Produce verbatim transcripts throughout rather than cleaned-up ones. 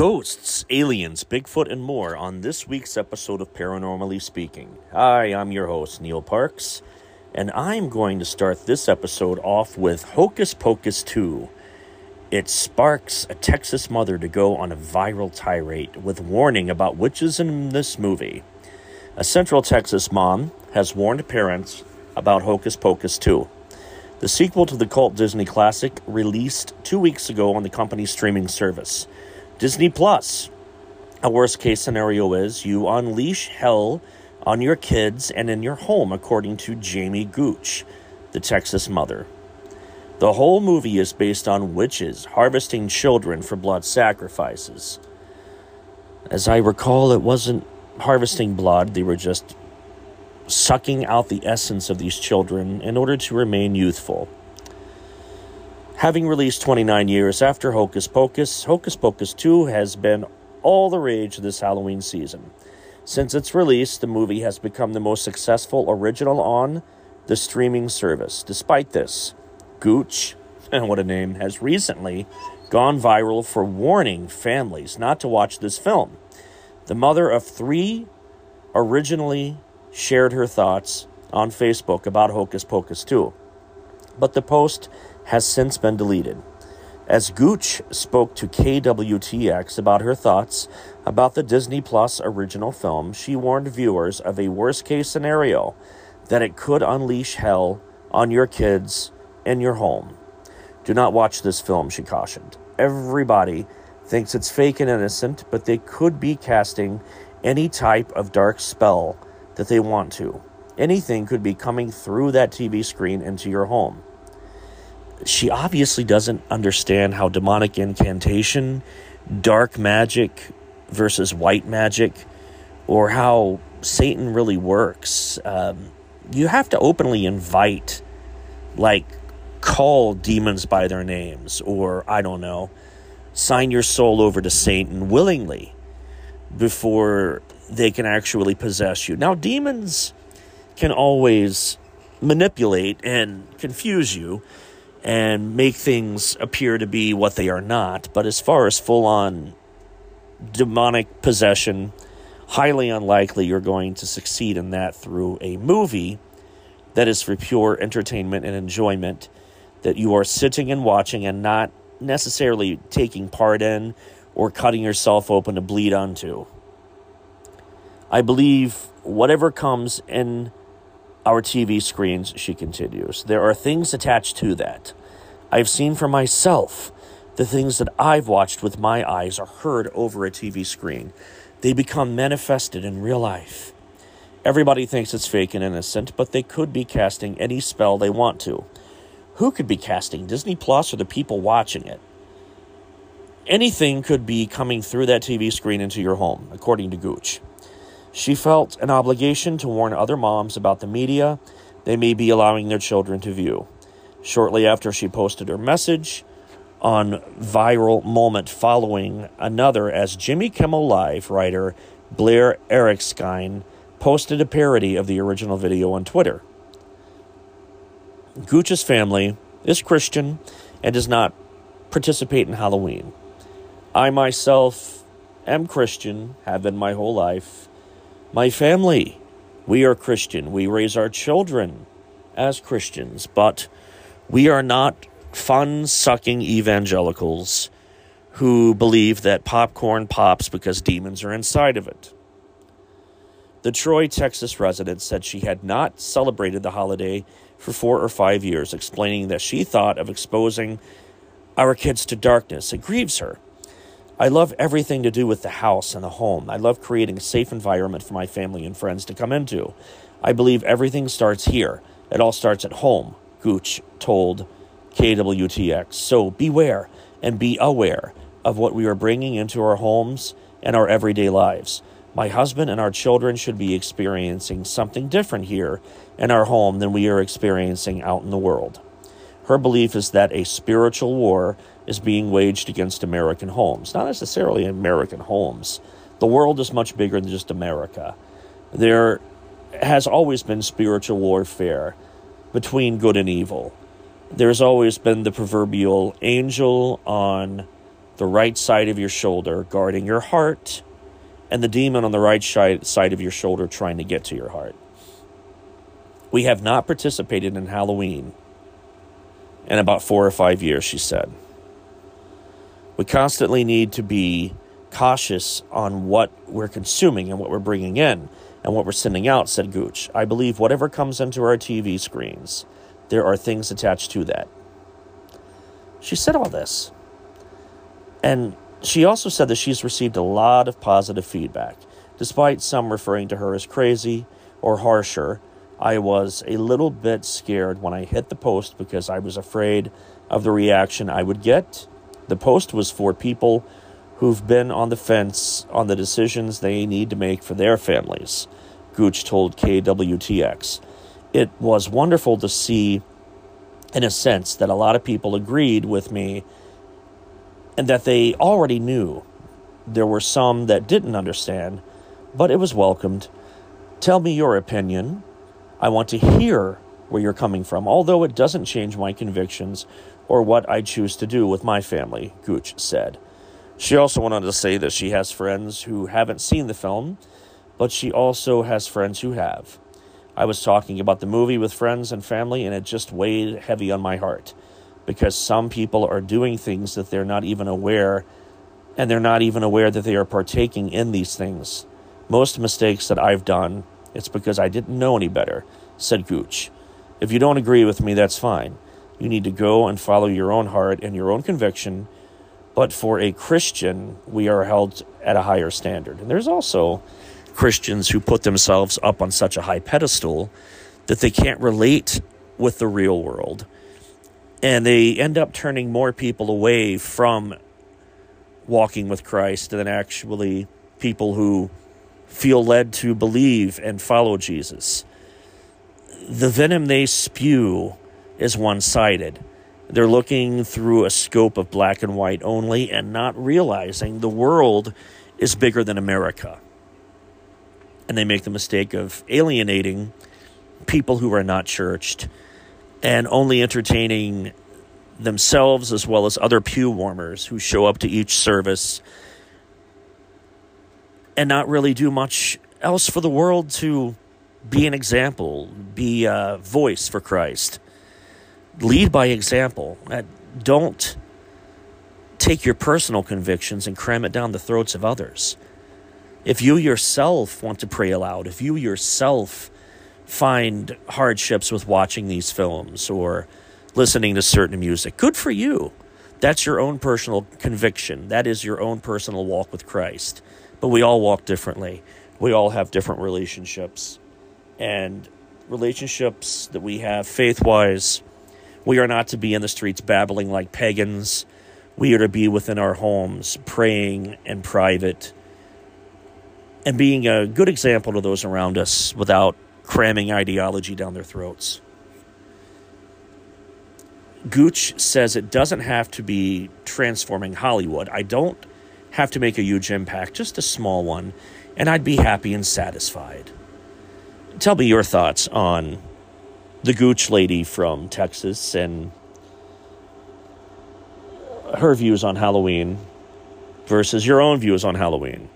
Ghosts, aliens, Bigfoot, and more on this week's episode of Paranormally Speaking. Hi, I'm your host, Neil Parks, and I'm going to start this episode off with Hocus Pocus two. It sparks a Texas mother to go on a viral tirade with warning about witches in this movie. A Central Texas mom has warned parents about Hocus Pocus two. The sequel to the cult Disney classic released two weeks ago on the company's streaming service. Disney Plus. A worst-case scenario is you unleash hell on your kids and in your home, according to Jamie Gooch, the Texas mother. The whole movie is based on witches harvesting children for blood sacrifices. As I recall, it wasn't harvesting blood. They were just sucking out the essence of these children in order to remain youthful. Having released twenty-nine years after Hocus Pocus, Hocus Pocus two has been all the rage this Halloween season. Since its release, the movie has become the most successful original on the streaming service. Despite this, Gooch, and what a name, has recently gone viral for warning families not to watch this film. The mother of three originally shared her thoughts on Facebook about Hocus Pocus two, but the post has since been deleted. As Gooch spoke to K W T X about her thoughts about the Disney Plus original film, she warned viewers of a worst-case scenario, that it could unleash hell on your kids in your home. Do not watch this film, she cautioned. Everybody thinks it's fake and innocent, but they could be casting any type of dark spell that they want to. Anything could be coming through that T V screen into your home. She obviously doesn't understand how demonic incantation, dark magic versus white magic, or how Satan really works. Um, you have to openly invite, like, call demons by their names, or, I don't know, sign your soul over to Satan willingly before they can actually possess you. Now, demons can always manipulate and confuse you and make things appear to be what they are not. But as far as full-on demonic possession, highly unlikely you're going to succeed in that through a movie that is for pure entertainment and enjoyment, that you are sitting and watching and not necessarily taking part in or cutting yourself open to bleed onto. I believe whatever comes in our T V screens, she continues, there are things attached to that. I've seen for myself the things that I've watched with my eyes or heard over a T V screen. They become manifested in real life. Everybody thinks it's fake and innocent, but they could be casting any spell they want to. Who could be casting? Disney Plus or the people watching it? Anything could be coming through that T V screen into your home, according to Gooch. She felt an obligation to warn other moms about the media they may be allowing their children to view. Shortly after she posted her message on Viral Moment following another, as Jimmy Kimmel Live writer Blair Erskine posted a parody of the original video on Twitter. Gooch's family is Christian and does not participate in Halloween. I myself am Christian, have been my whole life. My family, we are Christian. We raise our children as Christians, but we are not fun-sucking evangelicals who believe that popcorn pops because demons are inside of it. The Troy, Texas resident said she had not celebrated the holiday for four or five years, explaining that she thought of exposing our kids to darkness. It grieves her. I love everything to do with the house and the home. I love creating a safe environment for my family and friends to come into. I believe everything starts here. It all starts at home, Gooch told K W T X. So beware and be aware of what we are bringing into our homes and our everyday lives. My husband and our children should be experiencing something different here in our home than we are experiencing out in the world. Her belief is that a spiritual war is being waged against American homes. Not necessarily American homes. The world is much bigger than just America. There has always been spiritual warfare between good and evil. There's always been the proverbial angel on the right side of your shoulder guarding your heart, and the demon on the right side of your shoulder trying to get to your heart. We have not participated in Halloween in about four or five years, she said. We constantly need to be cautious on what we're consuming and what we're bringing in and what we're sending out, said Gooch. I believe whatever comes into our T V screens, there are things attached to that. She said all this. And she also said that she's received a lot of positive feedback. Despite some referring to her as crazy or harsher, I was a little bit scared when I hit the post because I was afraid of the reaction I would get. The post was for people who've been on the fence on the decisions they need to make for their families, Gooch told K W T X. It was wonderful to see, in a sense, that a lot of people agreed with me and that they already knew. There were some that didn't understand, but it was welcomed. Tell me your opinion. I want to hear where you're coming from, although it doesn't change my convictions or what I choose to do with my family, Gooch said. She also went on to say that she has friends who haven't seen the film, but she also has friends who have. I was talking about the movie with friends and family, and it just weighed heavy on my heart, because some people are doing things that they're not even aware, and they're not even aware that they are partaking in these things. Most mistakes that I've done, it's because I didn't know any better, said Gooch. If you don't agree with me, that's fine. You need to go and follow your own heart and your own conviction, but for a Christian, we are held at a higher standard. And there's also Christians who put themselves up on such a high pedestal that they can't relate with the real world. And they end up turning more people away from walking with Christ than actually people who feel led to believe and follow Jesus. The venom they spew is one-sided. They're looking through a scope of black and white only and not realizing the world is bigger than America. And they make the mistake of alienating people who are not churched and only entertaining themselves as well as other pew warmers who show up to each service and not really do much else for the world to be an example, be a voice for Christ. Lead by example. Don't take your personal convictions and cram it down the throats of others. If you yourself want to pray aloud, if you yourself find hardships with watching these films or listening to certain music, good for you. That's your own personal conviction. That is your own personal walk with Christ. But we all walk differently. We all have different relationships. And relationships that we have faith-wise, we are not to be in the streets babbling like pagans. We are to be within our homes, praying in private, and being a good example to those around us without cramming ideology down their throats. Gooch says it doesn't have to be transforming Hollywood. I don't have to make a huge impact, just a small one, and I'd be happy and satisfied. Tell me your thoughts on the Gooch lady from Texas and her views on Halloween versus your own views on Halloween.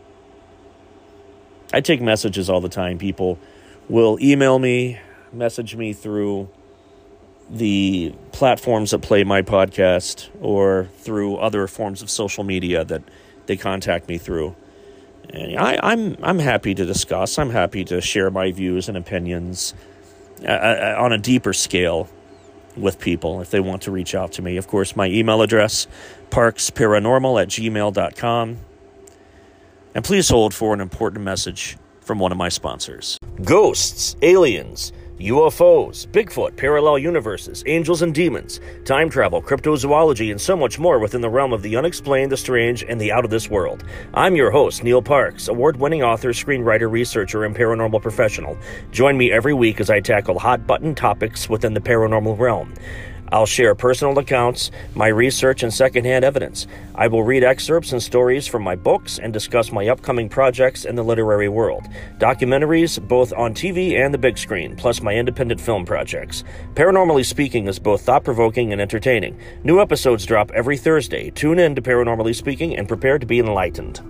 I take messages all the time. People will email me, message me through the platforms that play my podcast or through other forms of social media that they contact me through. And I, I'm I'm happy to discuss. I'm happy to share my views and opinions uh, on a deeper scale with people if they want to reach out to me. Of course, my email address, parksparanormal at gmail dot com. And please hold for an important message from one of my sponsors. Ghosts, aliens, U F Os, Bigfoot, parallel universes, angels and demons, time travel, cryptozoology, and so much more within the realm of the unexplained, the strange, and the out of this world. I'm your host, Neil Parks, award-winning author, screenwriter, researcher, and paranormal professional. Join me every week as I tackle hot-button topics within the paranormal realm. I'll share personal accounts, my research, and secondhand evidence. I will read excerpts and stories from my books and discuss my upcoming projects in the literary world. Documentaries, both on T V and the big screen, plus my independent film projects. Paranormally Speaking is both thought-provoking and entertaining. New episodes drop every Thursday. Tune in to Paranormally Speaking and prepare to be enlightened.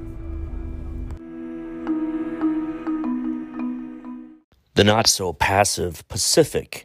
The not-so-passive Pacific.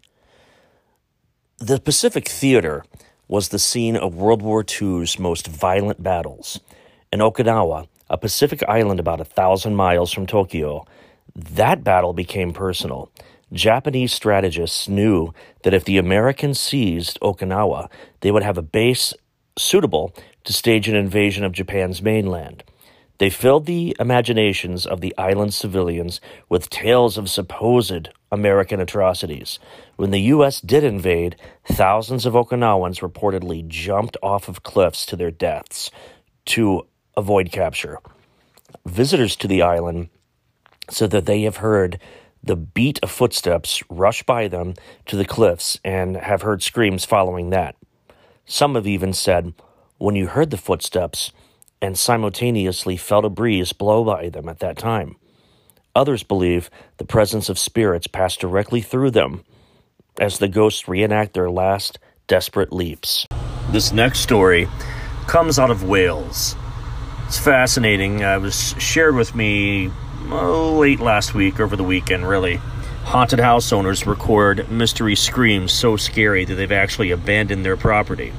The Pacific Theater was the scene of World War Two's most violent battles. In Okinawa, a Pacific island about a thousand miles from Tokyo, that battle became personal. Japanese strategists knew that if the Americans seized Okinawa, they would have a base suitable to stage an invasion of Japan's mainland. They filled the imaginations of the island's civilians with tales of supposed American atrocities. When the U S did invade, thousands of Okinawans reportedly jumped off of cliffs to their deaths to avoid capture. Visitors to the island said that they have heard the beat of footsteps rush by them to the cliffs and have heard screams following that. Some have even said, when you heard the footsteps and simultaneously felt a breeze blow by them at that time. Others believe the presence of spirits passed directly through them as the ghosts reenact their last desperate leaps. This next story comes out of Wales. It's fascinating. Uh, it was shared with me oh, late last week, over the weekend, really. Haunted house owners record mystery screams so scary that they've actually abandoned their property.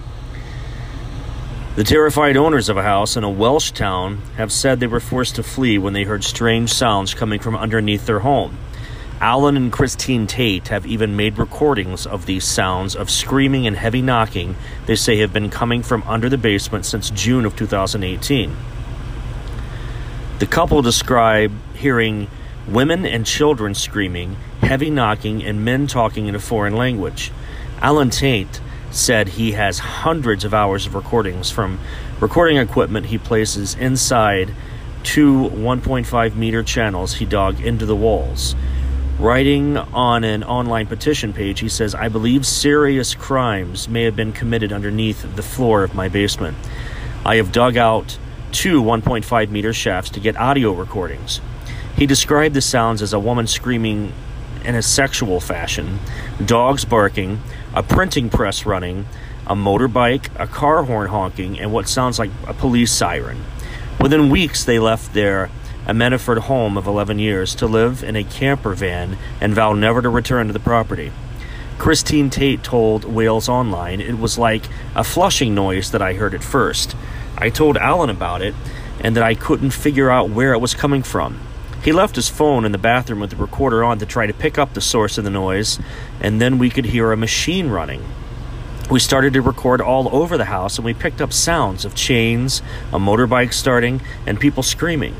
The terrified owners of a house in a Welsh town have said they were forced to flee when they heard strange sounds coming from underneath their home. Alan and Christine Tate have even made recordings of these sounds of screaming and heavy knocking they say have been coming from under the basement since June of two thousand eighteen. The couple describe hearing women and children screaming, heavy knocking, and men talking in a foreign language. Alan Tate said he has hundreds of hours of recordings from recording equipment he places inside two one point five meter channels he dug into the walls. Writing on an online petition page, he says, I believe serious crimes may have been committed underneath the floor of my basement. I have dug out two one point five meter shafts to get audio recordings. He described the sounds as a woman screaming in a sexual fashion, dogs barking, a printing press running, a motorbike, a car horn honking, and what sounds like a police siren. Within weeks, they left their Amenaford home of eleven years to live in a camper van and vow never to return to the property. Christine Tate told Wales Online, it was like a flushing noise that I heard at first. I told Alan about it and that I couldn't figure out where it was coming from. He left his phone in the bathroom with the recorder on to try to pick up the source of the noise, and then we could hear a machine running. We started to record all over the house, and we picked up sounds of chains, a motorbike starting, and people screaming.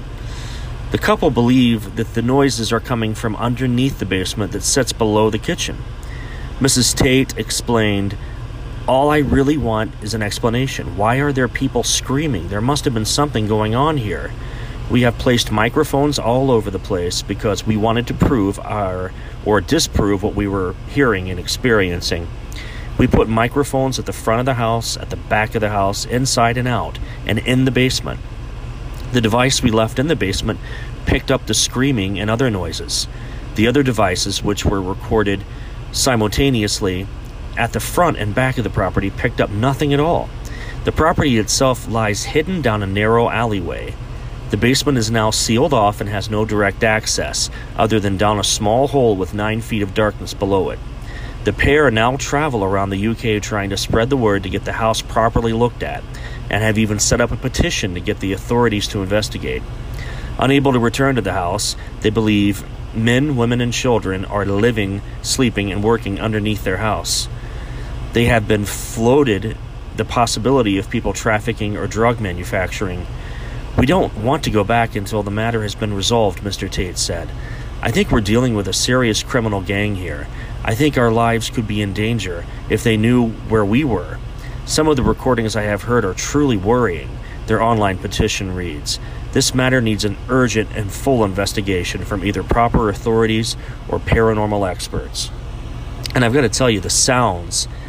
The couple believe that the noises are coming from underneath the basement that sits below the kitchen. Missus Tate explained, all I really want is an explanation. Why are there people screaming? There must have been something going on here. We have placed microphones all over the place because we wanted to prove our or disprove what we were hearing and experiencing. We put microphones at the front of the house, at the back of the house, inside and out, and in the basement. The device we left in the basement picked up the screaming and other noises. The other devices, which were recorded simultaneously at the front and back of the property, picked up nothing at all. The property itself lies hidden down a narrow alleyway. The basement is now sealed off and has no direct access, other than down a small hole with nine feet of darkness below it. The pair now travel around the U K trying to spread the word to get the house properly looked at, and have even set up a petition to get the authorities to investigate. Unable to return to the house, they believe men, women, and children are living, sleeping, and working underneath their house. They have been floated the possibility of people trafficking or drug manufacturing. We don't want to go back until the matter has been resolved, Mister Tate said. I think we're dealing with a serious criminal gang here. I think our lives could be in danger if they knew where we were. Some of the recordings I have heard are truly worrying. Their online petition reads, this matter needs an urgent and full investigation from either proper authorities or paranormal experts. And I've got to tell you, the sounds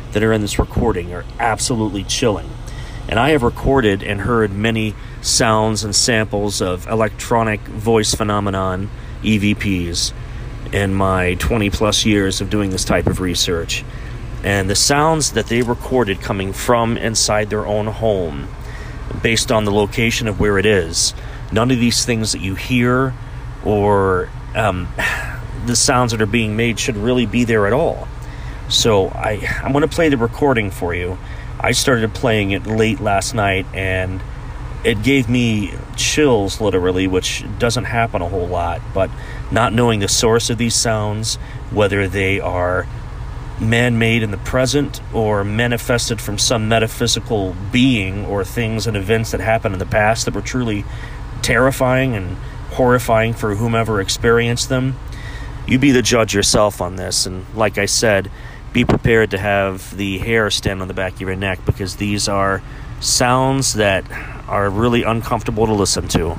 that are in this recording are absolutely chilling. And I have recorded and heard many sounds and samples of electronic voice phenomenon, E V Ps, in my twenty plus years of doing this type of research. And the sounds that they recorded coming from inside their own home, based on the location of where it is, none of these things that you hear or um, the sounds that are being made should really be there at all. So I, I'm going to play the recording for you. I started playing it late last night, and it gave me chills, literally, which doesn't happen a whole lot. But not knowing the source of these sounds, whether they are man-made in the present or manifested from some metaphysical being or things and events that happened in the past that were truly terrifying and horrifying for whomever experienced them, you be the judge yourself on this. And like I said, be prepared to have the hair stand on the back of your neck, because these are sounds that are really uncomfortable to listen to.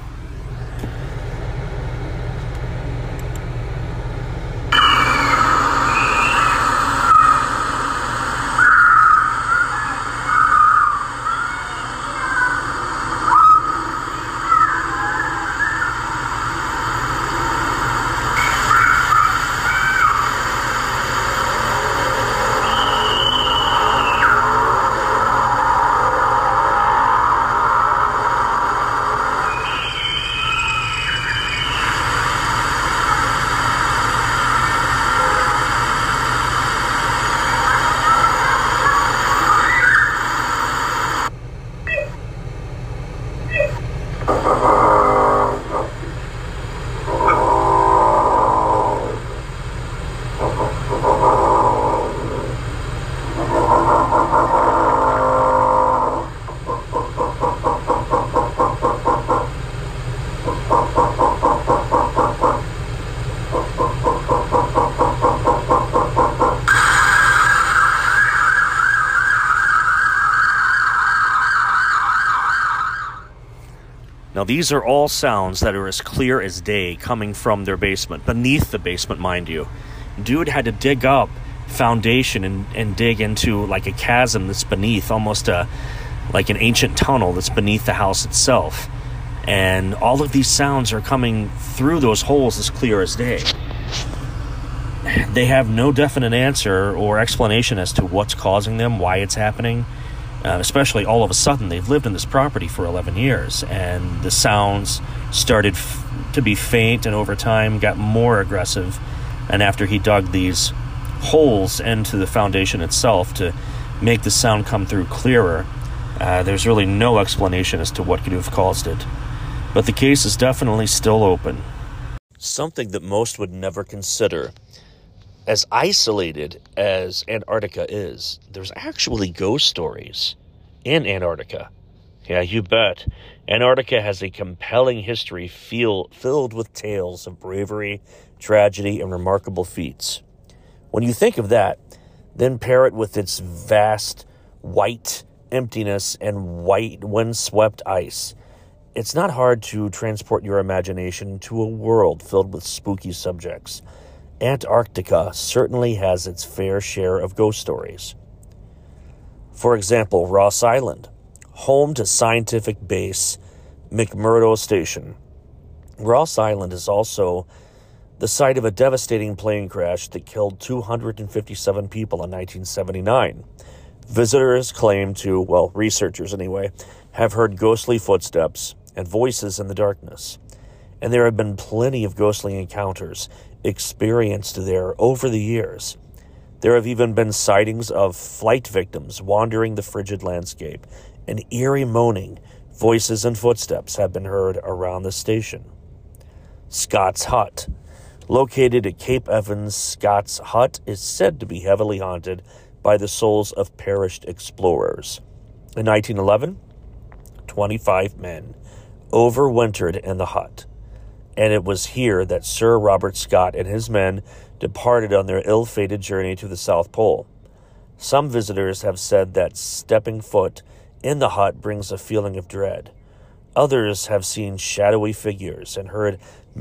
Now, these are all sounds that are as clear as day coming from their basement, beneath the basement, mind you. Dude had to dig up foundation and, and dig into like a chasm that's beneath, almost a like an ancient tunnel that's beneath the house itself. And all of these sounds are coming through those holes as clear as day. They have no definite answer or explanation as to what's causing them, why it's happening. Uh, especially all of a sudden, they've lived in this property for eleven years, and the sounds started f- to be faint, and over time got more aggressive. And after he dug these holes into the foundation itself to make the sound come through clearer, uh, there's really no explanation as to what could have caused it. But the case is definitely still open. Something that most would never consider. As isolated as Antarctica is, there's actually ghost stories in Antarctica. Yeah, you bet. Antarctica has a compelling history feel, filled with tales of bravery, tragedy, and remarkable feats. When you think of that, then pair it with its vast white emptiness and white windswept ice. It's not hard to transport your imagination to a world filled with spooky subjects. Antarctica certainly has its fair share of ghost stories. For example, Ross Island, home to scientific base McMurdo Station. Ross Island is also the site of a devastating plane crash that killed two hundred fifty-seven people in nineteen seventy-nine. Visitors claim to, well, researchers anyway, have heard ghostly footsteps and voices in the darkness. And there have been plenty of ghostly encounters experienced there over the years. There have even been sightings of flight victims wandering the frigid landscape, and eerie moaning voices and footsteps have been heard around the station. Scott's Hut. Located at Cape Evans, Scott's Hut is said to be heavily haunted by the souls of perished explorers. In nineteen eleven, twenty-five men overwintered in the hut, and it was here that Sir Robert Scott and his men departed on their ill-fated journey to the South Pole. Some visitors have said that stepping foot in the hut brings a feeling of dread. Others have seen shadowy figures and heard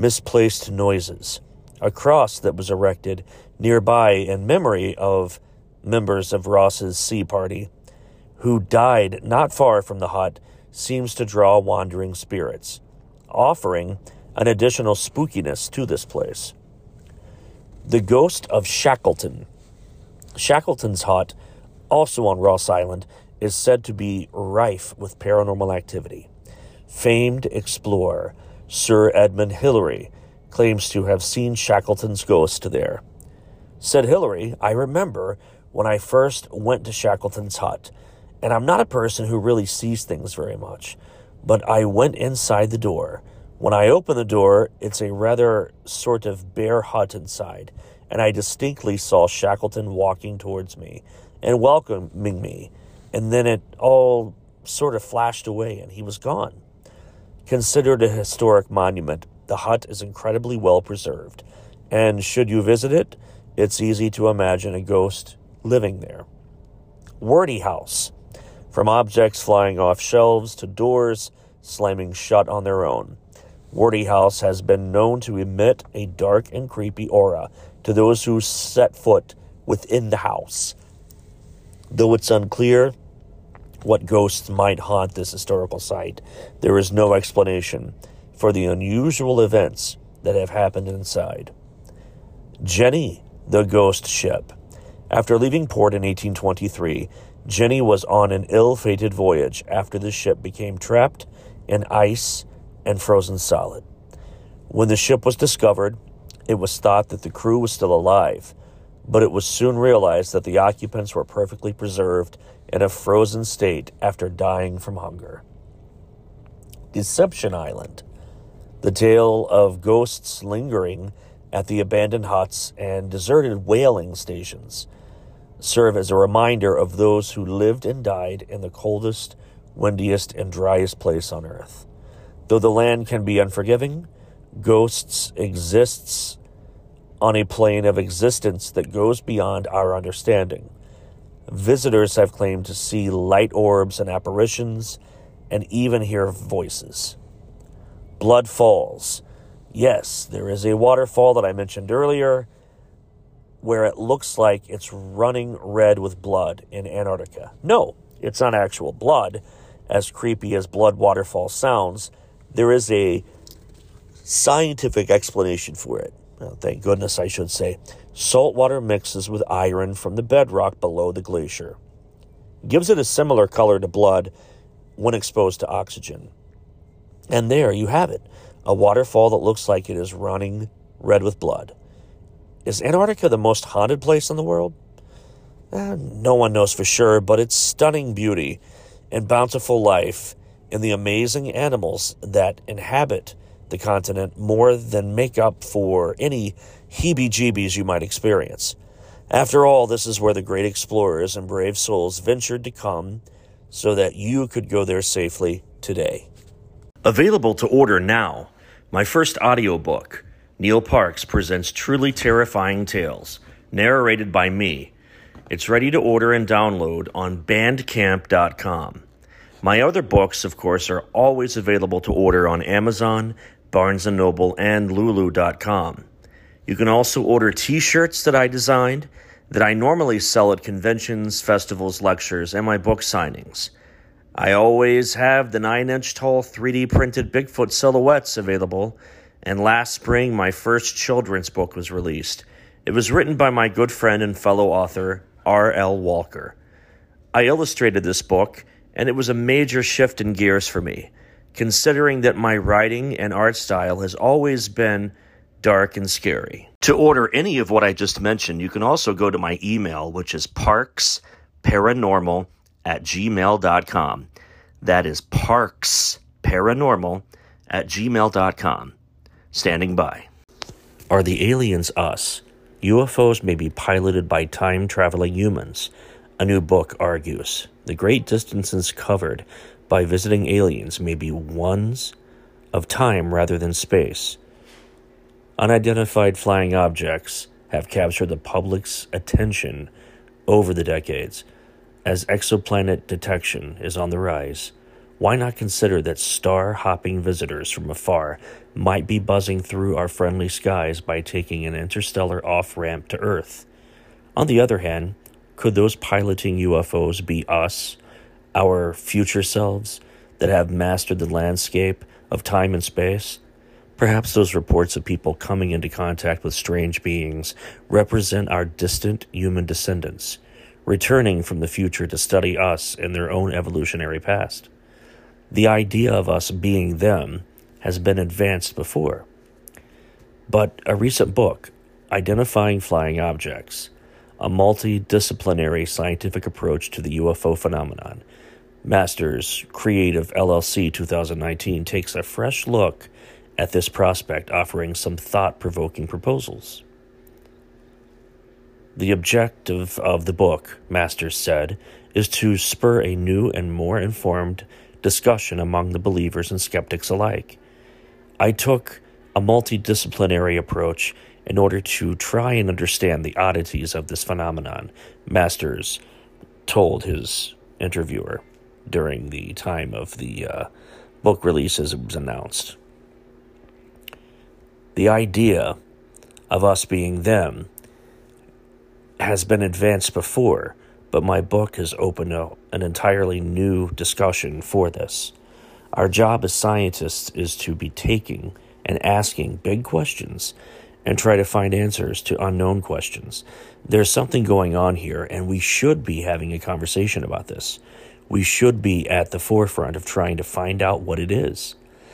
misplaced noises. A cross that was erected nearby in memory of members of Ross's Sea Party, who died not far from the hut, seems to draw wandering spirits, offering an additional spookiness to this place. The ghost of Shackleton. Shackleton's hut, also on Ross Island, is said to be rife with paranormal activity. Famed explorer Sir Edmund Hillary claims to have seen Shackleton's ghost there. Said Hillary, "I remember when I first went to Shackleton's hut, and I'm not a person who really sees things very much, but I went inside the door. When I open the door, it's a rather sort of bare hut inside, and I distinctly saw Shackleton walking towards me and welcoming me, and then it all sort of flashed away and he was gone." Considered a historic monument, the hut is incredibly well preserved, and should you visit it, it's easy to imagine a ghost living there. Wordie House. From objects flying off shelves to doors slamming shut on their own, Wordie House has been known to emit a dark and creepy aura to those who set foot within the house. Though it's unclear what ghosts might haunt this historical site, there is no explanation for the unusual events that have happened inside. Jenny, the ghost ship. After leaving port in eighteen twenty-three, Jenny was on an ill-fated voyage after the ship became trapped in ice and frozen solid. When the ship was discovered, it was thought that the crew was still alive, but it was soon realized that the occupants were perfectly preserved in a frozen state after dying from hunger. Deception Island. The tale of ghosts lingering at the abandoned huts and deserted whaling stations serve as a reminder of those who lived and died in the coldest, windiest, and driest place on earth. Though the land can be unforgiving, ghosts exists on a plane of existence that goes beyond our understanding. Visitors have claimed to see light orbs and apparitions, and even hear voices. Blood Falls. Yes, there is a waterfall that I mentioned earlier where it looks like it's running red with blood in Antarctica. No, it's not actual blood. As creepy as blood waterfall sounds, there is a scientific explanation for it. Well, thank goodness, I should say. Salt water mixes with iron from the bedrock below the glacier. Gives it a similar color to blood when exposed to oxygen. And there you have it, a waterfall that looks like it is running red with blood. Is Antarctica the most haunted place in the world? Eh, no one knows for sure, but its stunning beauty and bountiful life and the amazing animals that inhabit the continent more than make up for any heebie-jeebies you might experience. After all, this is where the great explorers and brave souls ventured to come so that you could go there safely today. Available to order now, my first audiobook, Neil Parks Presents Truly Terrifying Tales, narrated by me. It's ready to order and download on bandcamp dot com. My other books, of course, are always available to order on Amazon, Barnes and Noble, and Lulu dot com. You can also order t-shirts that I designed that I normally sell at conventions, festivals, lectures, and my book signings. I always have the nine-inch tall three D printed Bigfoot silhouettes available, and last spring my first children's book was released. It was written by my good friend and fellow author, R L Walker. I illustrated this book, and it was a major shift in gears for me, considering that my writing and art style has always been dark and scary. To order any of what I just mentioned, you can also go to my email, which is parksparanormal at gmail dot com. That is parksparanormal at gmail dot com. Standing by. Are the aliens us? U F Os may be piloted by time-traveling humans. A new book argues the great distances covered by visiting aliens may be ones of time rather than space. Unidentified flying objects have captured the public's attention over the decades. As exoplanet detection is on the rise, why not consider that star-hopping visitors from afar might be buzzing through our friendly skies by taking an interstellar off-ramp to Earth? On the other hand, Could those piloting U F Os be us, our future selves, that have mastered the landscape of time and space? Perhaps those reports of people coming into contact with strange beings represent our distant human descendants, returning from the future to study us and their own evolutionary past. The idea of us being them has been advanced before. But a recent book, Identifying Flying Objects, a multidisciplinary scientific approach to the U F O phenomenon, Masters Creative L L C twenty nineteen, takes a fresh look at this prospect, offering some thought-provoking proposals. The objective of the book, Masters said, is to spur a new and more informed discussion among the believers and skeptics alike. I took a multidisciplinary approach in order to try and understand the oddities of this phenomenon, Masters told his interviewer during the time of the uh, book release as it was announced. The idea of us being them has been advanced before, but my book has opened up an entirely new discussion for this. Our job as scientists is to be taking and asking big questions and try to find answers to unknown questions. There's something going on here, and we should be having a conversation about this. We should be at the forefront of trying to find out what it is.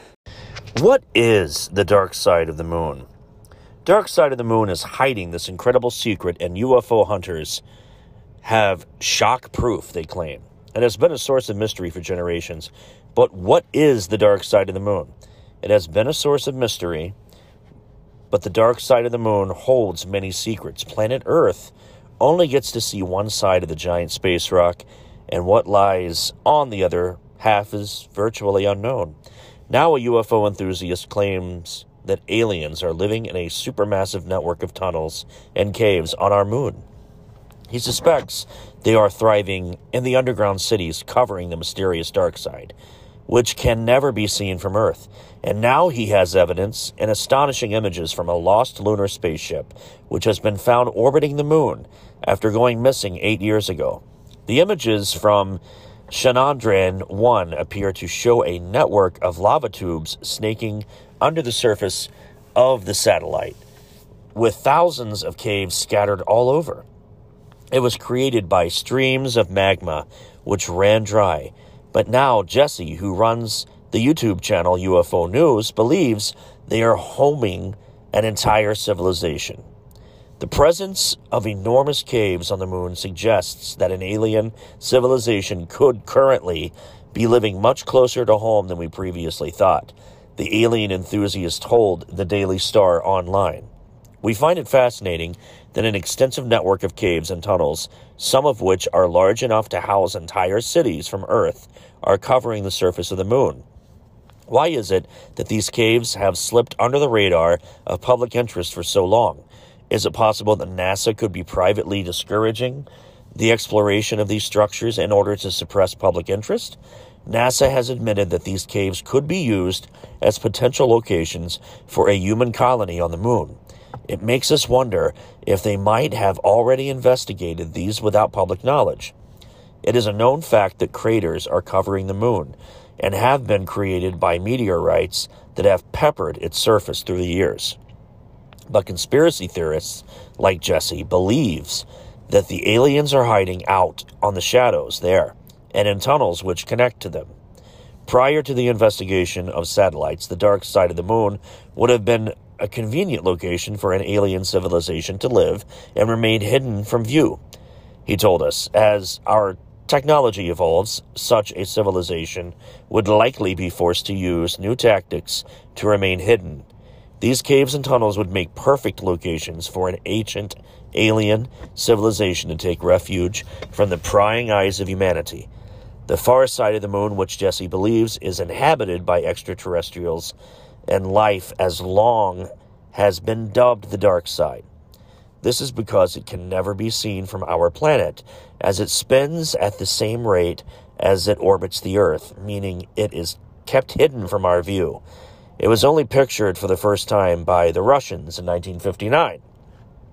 What is the dark side of the moon? Dark side of the moon is hiding this incredible secret, and U F O hunters have shock proof, they claim. It has been a source of mystery for generations. But what is the dark side of the moon? It has been a source of mystery, but the dark side of the moon holds many secrets. Planet Earth only gets to see one side of the giant space rock, and what lies on the other half is virtually unknown. Now a U F O enthusiast claims that aliens are living in a supermassive network of tunnels and caves on our moon. He suspects they are thriving in the underground cities covering the mysterious dark side, which can never be seen from Earth. And now he has evidence and astonishing images from a lost lunar spaceship, which has been found orbiting the moon after going missing eight years ago. The images from Chandrayaan one appear to show a network of lava tubes snaking under the surface of the satellite, with thousands of caves scattered all over. It was created by streams of magma which ran dry. But now Jesse, who runs the YouTube channel U F O News, believes they are homing an entire civilization. The presence of enormous caves on the moon suggests that an alien civilization could currently be living much closer to home than we previously thought, the alien enthusiast told the Daily Star online. We find it fascinating that an extensive network of caves and tunnels, some of which are large enough to house entire cities from Earth, are covering the surface of the moon. Why is it that these caves have slipped under the radar of public interest for so long? Is it possible that NASA could be privately discouraging the exploration of these structures in order to suppress public interest? NASA has admitted that these caves could be used as potential locations for a human colony on the moon. It makes us wonder if they might have already investigated these without public knowledge. It is a known fact that craters are covering the moon and have been created by meteorites that have peppered its surface through the years. But conspiracy theorists like Jesse believes that the aliens are hiding out on the shadows there and in tunnels which connect to them. Prior to the investigation of satellites, the dark side of the moon would have been a convenient location for an alien civilization to live and remain hidden from view. He told us, as our technology evolves, such a civilization would likely be forced to use new tactics to remain hidden. These caves and tunnels would make perfect locations for an ancient alien civilization to take refuge from the prying eyes of humanity. The far side of the moon, which Jesse believes is inhabited by extraterrestrials and life as long, has been dubbed the dark side. This is because it can never be seen from our planet, as it spins at the same rate as it orbits the Earth, meaning it is kept hidden from our view. It was only pictured for the first time by the Russians in nineteen fifty-nine.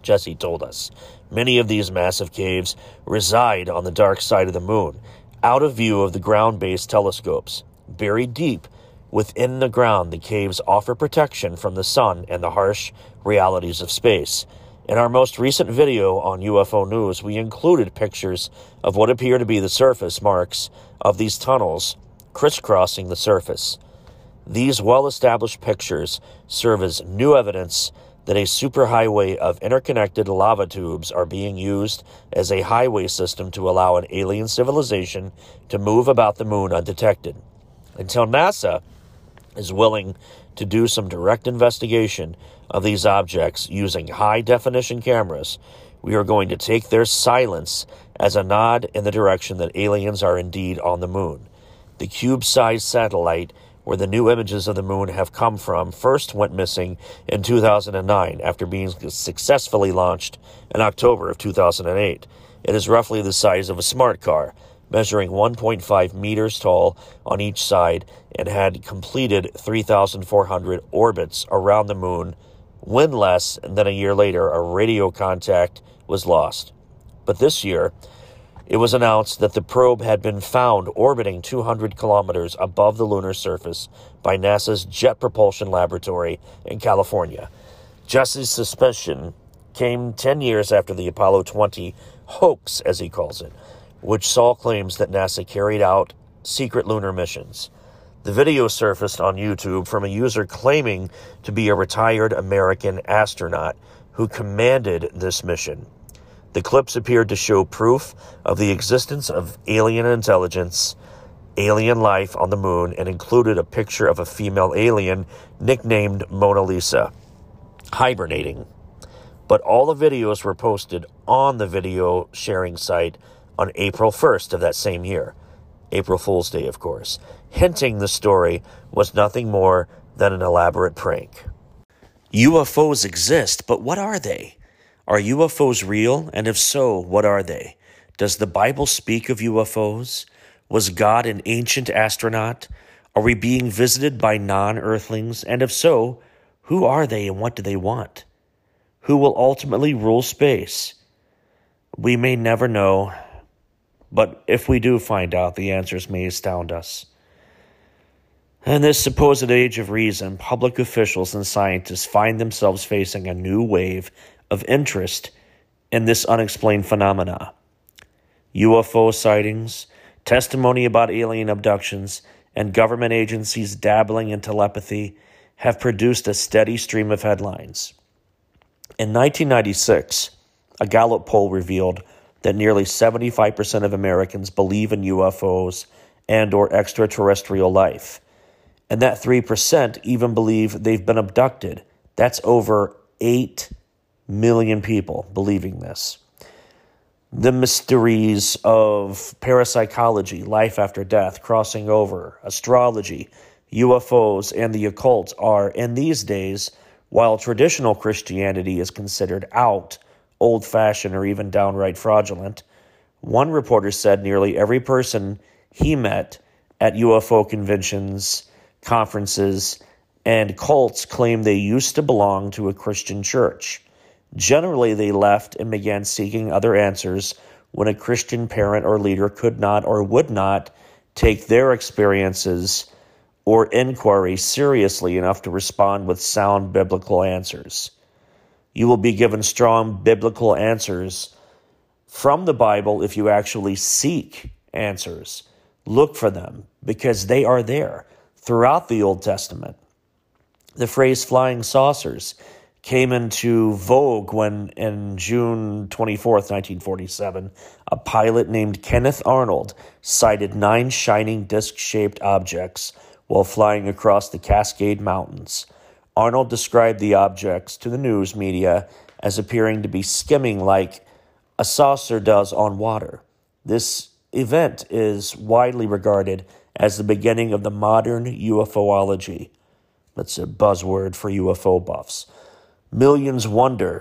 Jesse told us. Many of these massive caves reside on the dark side of the moon, out of view of the ground-based telescopes. Buried deep within the ground, the caves offer protection from the sun and the harsh realities of space. In our most recent video on U F O News, we included pictures of what appear to be the surface marks of these tunnels crisscrossing the surface. These well-established pictures serve as new evidence that a superhighway of interconnected lava tubes are being used as a highway system to allow an alien civilization to move about the moon undetected. Until NASA is willing to do some direct investigation of these objects using high-definition cameras, we are going to take their silence as a nod in the direction that aliens are indeed on the moon. The cube-sized satellite where the new images of the moon have come from first went missing in two thousand nine after being successfully launched in October of two thousand eight. It is roughly the size of a smart car, measuring one point five meters tall on each side, and had completed three thousand four hundred orbits around the moon when less than a year later a radio contact was lost. But this year, it was announced that the probe had been found orbiting two hundred kilometers above the lunar surface by NASA's Jet Propulsion Laboratory in California. Jesse's suspicion came ten years after the Apollo twenty hoax, as he calls it, which saw claims that NASA carried out secret lunar missions. The video surfaced on YouTube from a user claiming to be a retired American astronaut who commanded this mission. The clips appeared to show proof of the existence of alien intelligence, alien life on the moon, and included a picture of a female alien nicknamed Mona Lisa, hibernating. But all the videos were posted on the video sharing site on April first of that same year. April Fool's Day, of course, hinting the story was nothing more than an elaborate prank. U F Os exist, but what are they? Are U F Os real? And if so, what are they? Does the Bible speak of U F Os? Was God an ancient astronaut? Are we being visited by non-earthlings? And if so, who are they and what do they want? Who will ultimately rule space? We may never know, but if we do find out, the answers may astound us. In this supposed age of reason, public officials and scientists find themselves facing a new wave of interest in this unexplained phenomena. U F O sightings, testimony about alien abductions, and government agencies dabbling in telepathy have produced a steady stream of headlines. In nineteen ninety-six, a Gallup poll revealed that nearly seventy-five percent of Americans believe in U F Os and or extraterrestrial life, and that three percent even believe they've been abducted. That's over eight million people believing this. The mysteries of parapsychology, life after death, crossing over, astrology, U F Os, and the occult are, in these days, while traditional Christianity is considered out, old-fashioned, or even downright fraudulent. One reporter said nearly every person he met at U F O conventions, conferences, and cults claimed they used to belong to a Christian church. Generally, they left and began seeking other answers when a Christian parent or leader could not or would not take their experiences or inquiry seriously enough to respond with sound biblical answers. You will be given strong biblical answers from the Bible if you actually seek answers. Look for them, because they are there throughout the Old Testament. The phrase flying saucers came into vogue when, in June twenty-fourth, nineteen forty-seven, a pilot named Kenneth Arnold sighted nine shining disc-shaped objects while flying across the Cascade Mountains. Arnold described the objects to the news media as appearing to be skimming like a saucer does on water. This event is widely regarded as the beginning of the modern UFOlogy. That's a buzzword for U F O buffs. Millions wonder,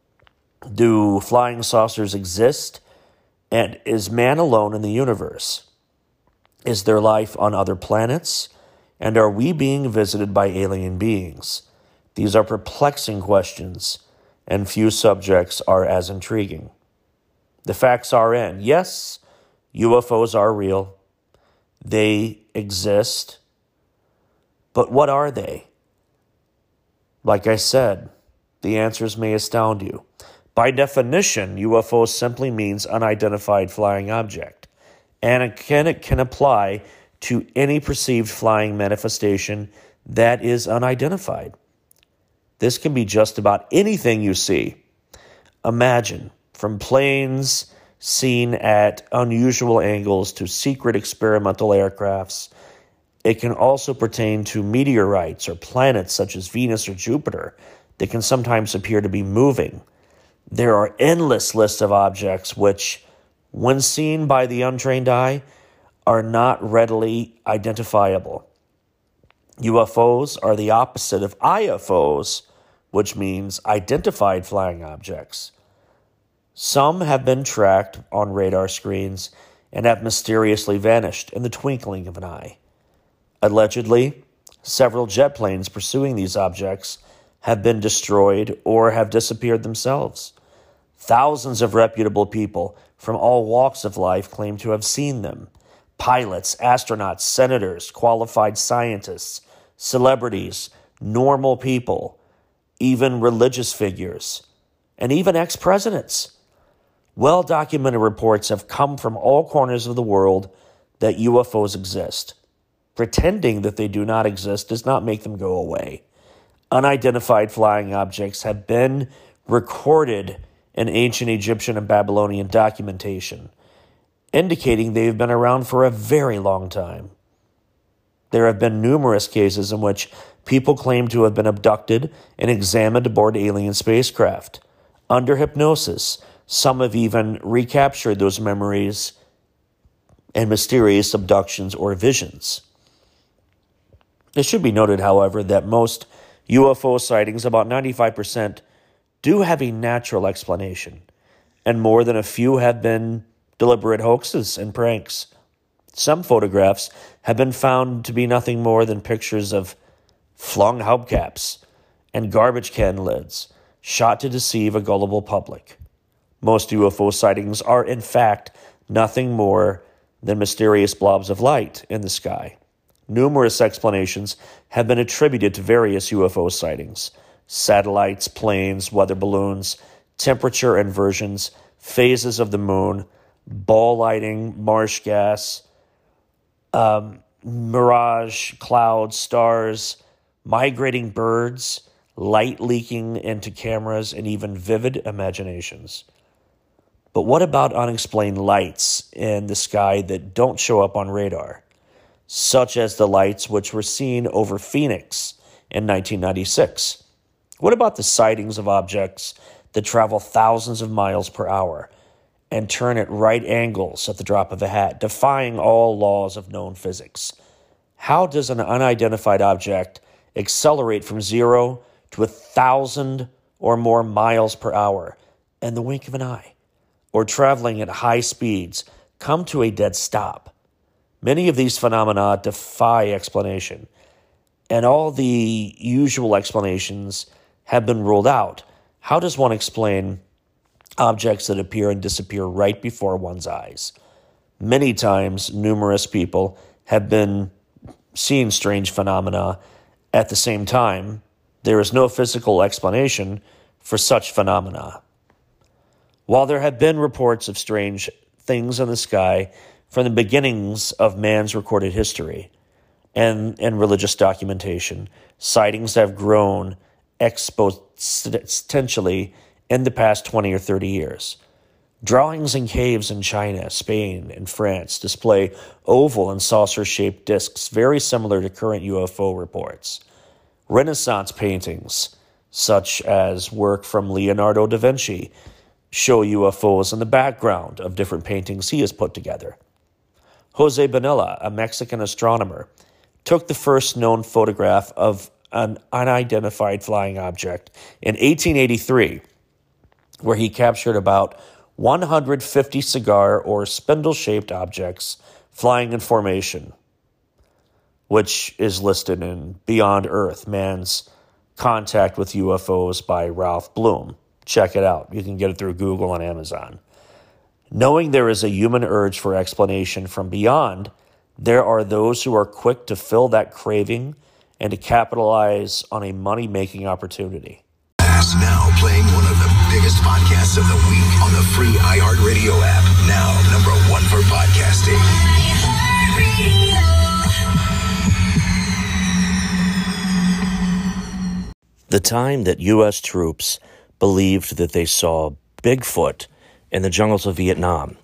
do flying saucers exist? And is man alone in the universe? Is there life on other planets? And are we being visited by alien beings? These are perplexing questions, and few subjects are as intriguing. The facts are in. Yes, U F Os are real. They exist. But what are they? Like I said, the answers may astound you. By definition, U F O simply means unidentified flying object, and it can, it can apply to any perceived flying manifestation that is unidentified. This can be just about anything you see. Imagine, from planes seen at unusual angles to secret experimental aircrafts. It can also pertain to meteorites or planets such as Venus or Jupiter that can sometimes appear to be moving. There are endless lists of objects which, when seen by the untrained eye, are not readily identifiable. U F Os are the opposite of I F Os, which means identified flying objects. Some have been tracked on radar screens and have mysteriously vanished in the twinkling of an eye. Allegedly, several jet planes pursuing these objects have been destroyed or have disappeared themselves. Thousands of reputable people from all walks of life claim to have seen them. Pilots, astronauts, senators, qualified scientists, celebrities, normal people, even religious figures, and even ex-presidents. Well-documented reports have come from all corners of the world that U F Os exist. Pretending that they do not exist does not make them go away. Unidentified flying objects have been recorded in ancient Egyptian and Babylonian documentation, indicating they have been around for a very long time. There have been numerous cases in which people claim to have been abducted and examined aboard alien spacecraft. Under hypnosis, some have even recaptured those memories and mysterious abductions or visions. It should be noted, however, that most U F O sightings, about ninety-five percent, do have a natural explanation, and more than a few have been deliberate hoaxes and pranks. Some photographs have been found to be nothing more than pictures of flung hubcaps and garbage can lids, shot to deceive a gullible public. Most U F O sightings are, in fact, nothing more than mysterious blobs of light in the sky. Numerous explanations have been attributed to various U F O sightings: satellites, planes, weather balloons, temperature inversions, phases of the moon, ball lighting, marsh gas, um, mirage, clouds, stars, migrating birds, light leaking into cameras, and even vivid imaginations. But what about unexplained lights in the sky that don't show up on radar, such as the lights which were seen over Phoenix in nineteen ninety-six? What about the sightings of objects that travel thousands of miles per hour and turn at right angles at the drop of a hat, defying all laws of known physics? How does an unidentified object accelerate from zero to a thousand or more miles per hour in the wink of an eye, or traveling at high speeds come to a dead stop? Many of these phenomena defy explanation, and all the usual explanations have been ruled out. How does one explain objects that appear and disappear right before one's eyes? Many times, numerous people have been seeing strange phenomena at the same time. There is no physical explanation for such phenomena. While there have been reports of strange things in the sky from the beginnings of man's recorded history and, and religious documentation, sightings have grown exponentially in the past twenty or thirty years. Drawings in caves in China, Spain, and France display oval and saucer-shaped discs very similar to current U F O reports. Renaissance paintings, such as work from Leonardo da Vinci, show U F Os in the background of different paintings he has put together. Jose Bonilla, a Mexican astronomer, took the first known photograph of an unidentified flying object in eighteen eighty-three, where he captured about one hundred fifty cigar or spindle-shaped objects flying in formation, which is listed in Beyond Earth, Man's Contact with U F Os by Ralph Bloom. check it out. You can get it through Google and Amazon. Knowing there is a human urge for explanation from beyond, there are those who are quick to fill that craving and to capitalize on a money-making opportunity. Now playing one of the biggest podcasts of the week on the free iHeartRadio app. Now number one for podcasting. The time that U S troops believed that they saw Bigfoot in the jungles of Vietnam.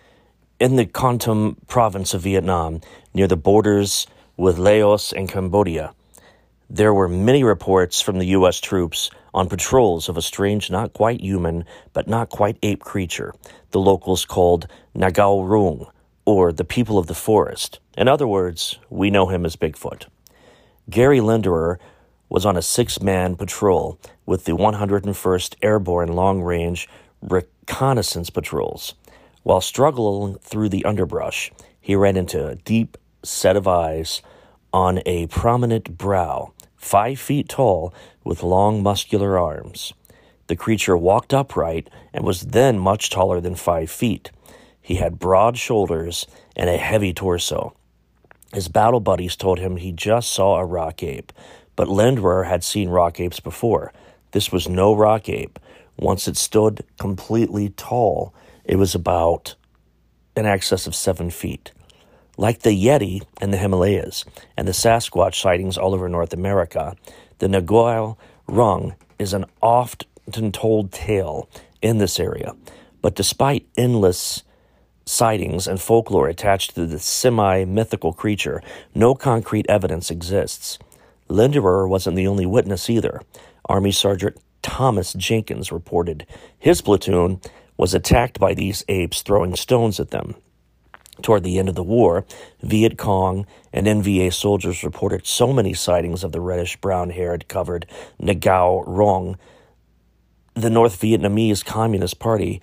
In the Con Tum province of Vietnam, near the borders with Laos and Cambodia, there were many reports from the U S troops on patrols of a strange, not quite human, but not quite ape creature the locals called Nagao Rung, or the people of the forest. In other words, we know him as Bigfoot. Gary Linderer was on a six-man patrol with the one hundred first Airborne Long-Range Reconnaissance Patrols. While struggling through the underbrush, he ran into a deep set of eyes on a prominent brow, five feet tall, with long muscular arms. The creature walked upright and was then much taller than five feet. He had broad shoulders and a heavy torso. His battle buddies told him he just saw a rock ape, but Linderer had seen rock apes before. This was no rock ape. Once it stood completely tall, it was about in excess of seven feet. Like the Yeti in the Himalayas and the Sasquatch sightings all over North America, the Nagao Rung is an often-told tale in this area. But despite endless sightings and folklore attached to the semi-mythical creature, no concrete evidence exists. Linderer wasn't the only witness either. Army Sergeant Thomas Jenkins reported his platoon was attacked by these apes throwing stones at them. Toward the end of the war, Viet Cong and N V A soldiers reported so many sightings of the reddish-brown-haired covered Nagao Rung, the North Vietnamese Communist Party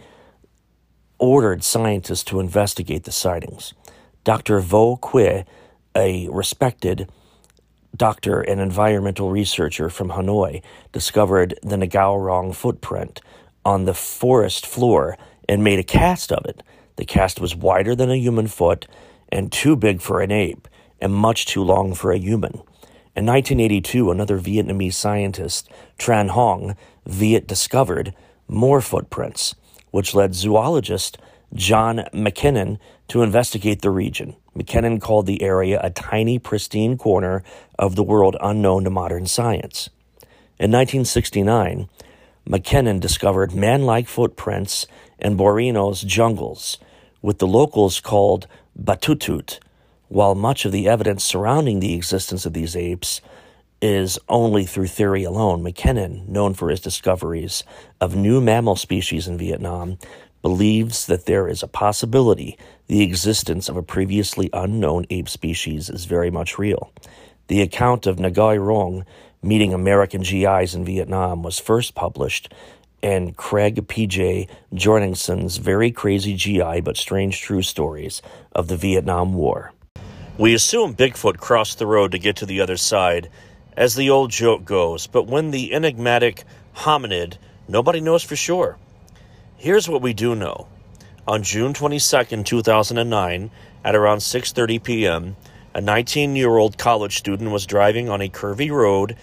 ordered scientists to investigate the sightings. Doctor Vo Quế, a respected doctor and environmental researcher from Hanoi, discovered the Nagao Rung footprint on the forest floor and made a cast of it. The cast was wider than a human foot and too big for an ape and much too long for a human. In nineteen eighty-two, another Vietnamese scientist, Tran Hong, Viet discovered more footprints, which led zoologist John McKinnon to investigate the region. McKinnon called the area a tiny, pristine corner of the world unknown to modern science. In nineteen sixty-nine, McKinnon discovered man-like footprints in Borneo's jungles, with the locals called Batutut. While much of the evidence surrounding the existence of these apes is only through theory alone, McKinnon, known for his discoveries of new mammal species in Vietnam, believes that there is a possibility the existence of a previously unknown ape species is very much real. The account of Nagao Rung meeting American G Is in Vietnam was first published in Craig P J Jorgensen's Very Crazy G I But Strange True Stories of the Vietnam War. We assume Bigfoot crossed the road to get to the other side, as the old joke goes, but when the enigmatic hominid, nobody knows for sure. Here's what we do know. On June twenty-second, two thousand nine, at around six thirty p.m., a nineteen-year-old college student was driving on a curvy road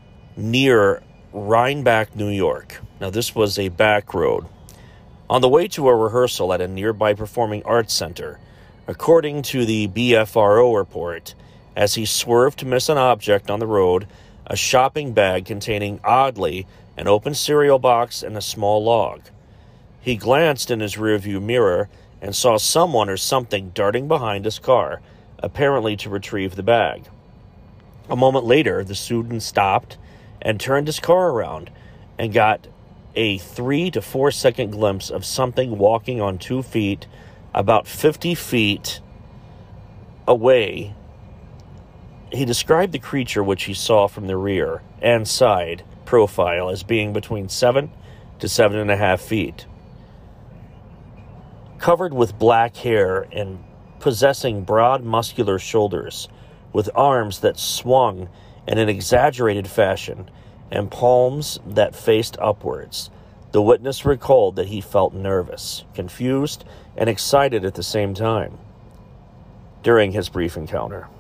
near Rhinebeck, New York. Now, this was a back road. On the way to a rehearsal at a nearby performing arts center, according to the B F R O report, as he swerved to miss an object on the road, a shopping bag containing, oddly, an open cereal box and a small log. He glanced in his rearview mirror and saw someone or something darting behind his car, apparently to retrieve the bag. A moment later, the student stopped and turned his car around and got a three to four second glimpse of something walking on two feet about fifty feet away. He described the creature which he saw from the rear and side profile as being between seven to seven and a half feet. Covered with black hair and possessing broad muscular shoulders, with arms that swung in an exaggerated fashion and palms that faced upwards. The witness recalled that he felt nervous, confused, and excited at the same time during his brief encounter.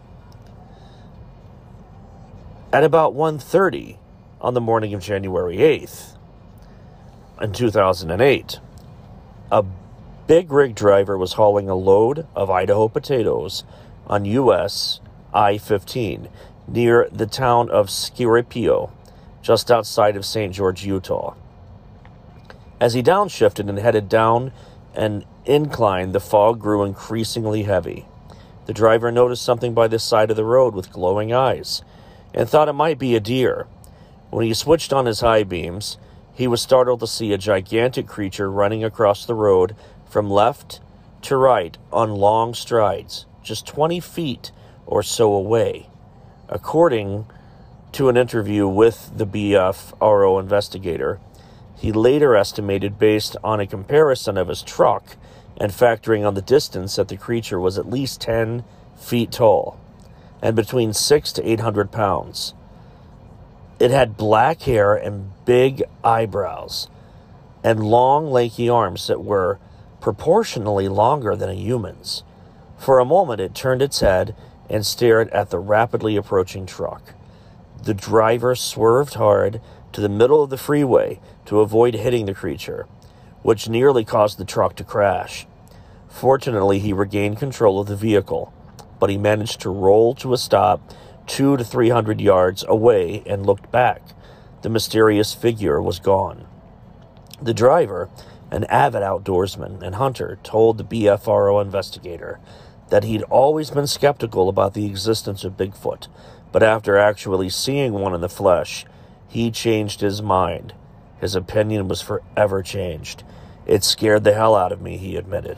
At about one thirty on the morning of January eighth in two thousand eight, a big rig driver was hauling a load of Idaho potatoes on U S I fifteen near the town of Sciripio, just outside of Saint George, Utah. As he downshifted and headed down an incline, the fog grew increasingly heavy. The driver noticed something by the side of the road with glowing eyes and thought it might be a deer. When he switched on his high beams, he was startled to see a gigantic creature running across the road from left to right on long strides, just twenty feet or so away. According to an interview with the B F R O investigator, he later estimated, based on a comparison of his truck and factoring on the distance, that the creature was at least ten feet tall and between six to eight hundred pounds. It had black hair and big eyebrows and long, lanky arms that were proportionally longer than a human's. For a moment, it turned its head and stared at the rapidly approaching truck. The driver swerved hard to the middle of the freeway to avoid hitting the creature, which nearly caused the truck to crash. Fortunately, he regained control of the vehicle, but he managed to roll to a stop two to three hundred yards away and looked back. The mysterious figure was gone. The driver, an avid outdoorsman and hunter, told the B F R O investigator that he'd always been skeptical about the existence of Bigfoot, but after actually seeing one in the flesh, he changed his mind. His opinion was forever changed. It scared the hell out of me, he admitted.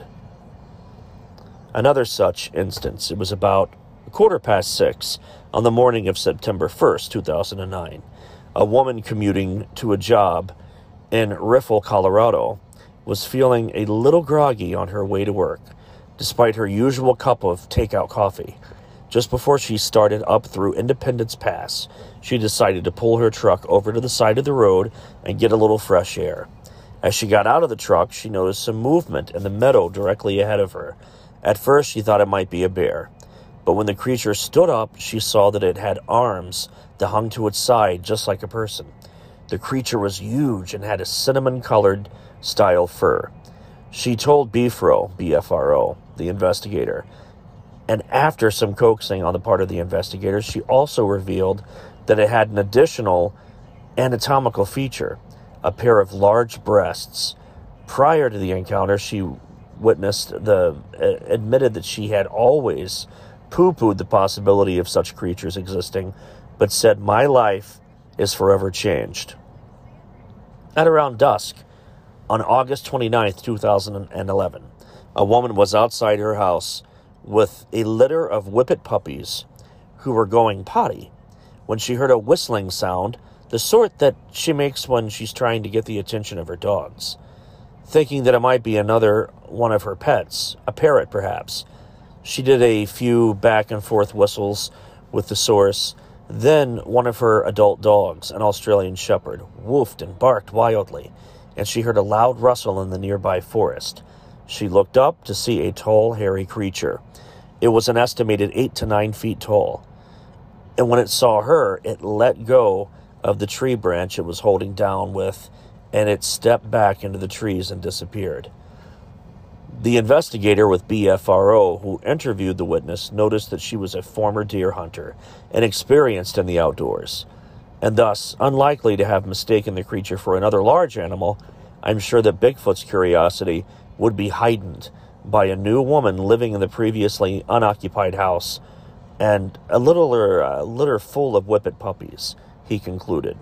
Another such instance, it was about a quarter past six on the morning of September first, two thousand nine. A woman commuting to a job in Riffle, Colorado, was feeling a little groggy on her way to work, despite her usual cup of takeout coffee. Just before she started up through Independence Pass, she decided to pull her truck over to the side of the road and get a little fresh air. As she got out of the truck, she noticed some movement in the meadow directly ahead of her. At first, she thought it might be a bear, but when the creature stood up, she saw that it had arms that hung to its side just like a person. The creature was huge and had a cinnamon-colored style fur. She told B F R O, B F R O, the investigator, and after some coaxing on the part of the investigator, she also revealed that it had an additional anatomical feature, a pair of large breasts. Prior to the encounter, she witnessed the uh, admitted that she had always poo-pooed the possibility of such creatures existing, but said, "My life is forever changed." At around dusk, on August twenty-ninth, two thousand eleven, a woman was outside her house with a litter of whippet puppies who were going potty when she heard a whistling sound, the sort that she makes when she's trying to get the attention of her dogs. Thinking that it might be another one of her pets, a parrot perhaps, she did a few back and forth whistles with the source. Then one of her adult dogs, an Australian shepherd, woofed and barked wildly, and she heard a loud rustle in the nearby forest. She looked up to see a tall, hairy creature. It was an estimated eight to nine feet tall, and when it saw her, it let go of the tree branch it was holding down with, and it stepped back into the trees and disappeared. The investigator with B F R O who interviewed the witness noticed that she was a former deer hunter and experienced in the outdoors, and thus unlikely to have mistaken the creature for another large animal. I'm sure that Bigfoot's curiosity would be heightened by a new woman living in the previously unoccupied house and a littler uh, litter full of whippet puppies, he concluded.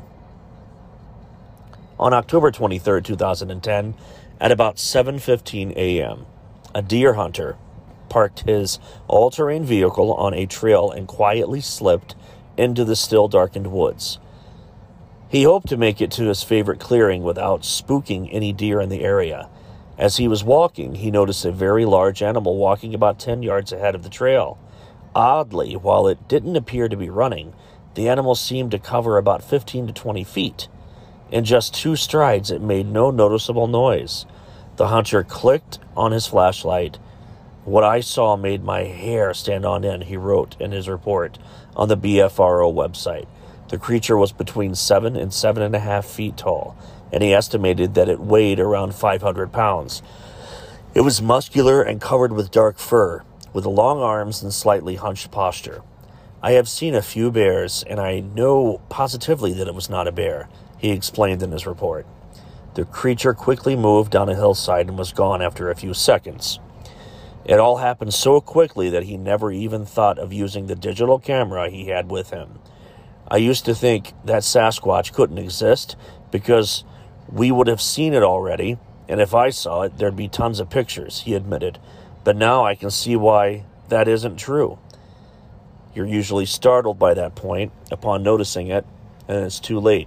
On October twenty-third, two thousand ten, at about seven fifteen a.m., a deer hunter parked his all-terrain vehicle on a trail and quietly slipped into the still darkened woods. He hoped to make it to his favorite clearing without spooking any deer in the area. As he was walking, he noticed a very large animal walking about ten yards ahead of the trail. Oddly, while it didn't appear to be running, the animal seemed to cover about fifteen to twenty feet. In just two strides, it made no noticeable noise. The hunter clicked on his flashlight. What I saw made my hair stand on end, he wrote in his report on the B F R O website. The creature was between seven and seven and a half feet tall, and he estimated that it weighed around five hundred pounds. It was muscular and covered with dark fur, with long arms and slightly hunched posture. I have seen a few bears, and I know positively that it was not a bear, he explained in his report. The creature quickly moved down a hillside and was gone after a few seconds. It all happened so quickly that he never even thought of using the digital camera he had with him. I used to think that Sasquatch couldn't exist because we would have seen it already, and if I saw it, there'd be tons of pictures, he admitted. But now I can see why that isn't true. You're usually startled by that point upon noticing it, and it's too late.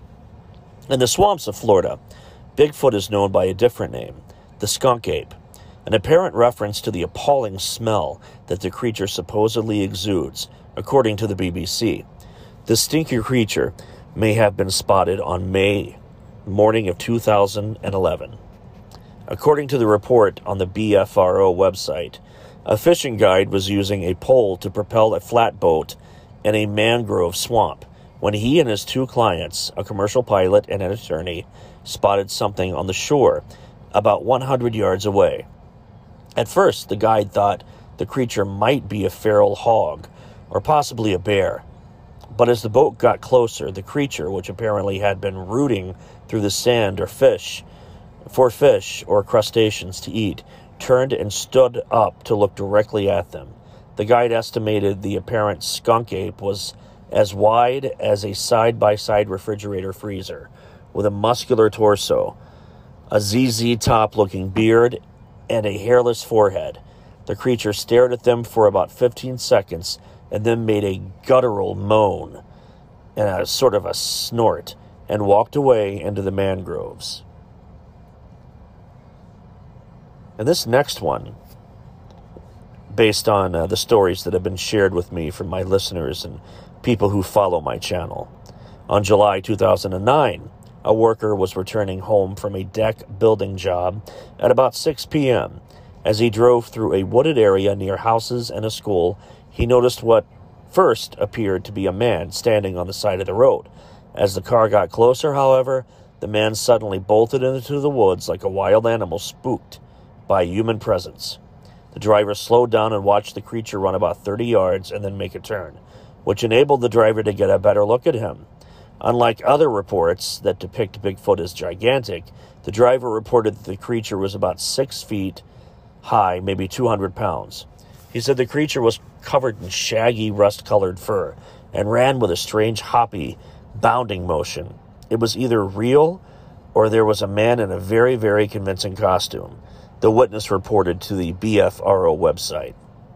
In the swamps of Florida, Bigfoot is known by a different name, the skunk ape, an apparent reference to the appalling smell that the creature supposedly exudes, according to the B B C. The stinky creature may have been spotted on May morning of two thousand eleven. According to the report on the B F R O website, a fishing guide was using a pole to propel a flatboat in a mangrove swamp when he and his two clients, a commercial pilot and an attorney, spotted something on the shore about one hundred yards away. At first, the guide thought the creature might be a feral hog or possibly a bear. But as the boat got closer, the creature, which apparently had been rooting through the sand or fish for fish or crustaceans to eat, turned and stood up to look directly at them. The guide estimated the apparent skunk ape was as wide as a side-by-side refrigerator freezer, with a muscular torso, a Z Z top-looking beard, and a hairless forehead. The creature stared at them for about fifteen seconds and then made a guttural moan and a sort of a snort and walked away into the mangroves. And this next one, based on uh, the stories that have been shared with me from my listeners and people who follow my channel. On July two thousand nine, a worker was returning home from a deck building job at about six p.m. As he drove through a wooded area near houses and a school, he noticed what first appeared to be a man standing on the side of the road. As the car got closer, however, the man suddenly bolted into the woods like a wild animal spooked by a human presence. The driver slowed down and watched the creature run about thirty yards and then make a turn, which enabled the driver to get a better look at him. Unlike other reports that depict Bigfoot as gigantic, the driver reported that the creature was about six feet high, maybe two hundred pounds. He said the creature was covered in shaggy, rust-colored fur and ran with a strange hoppy, bounding motion. It was either real or there was a man in a very, very convincing costume, the witness reported to the B F R O website.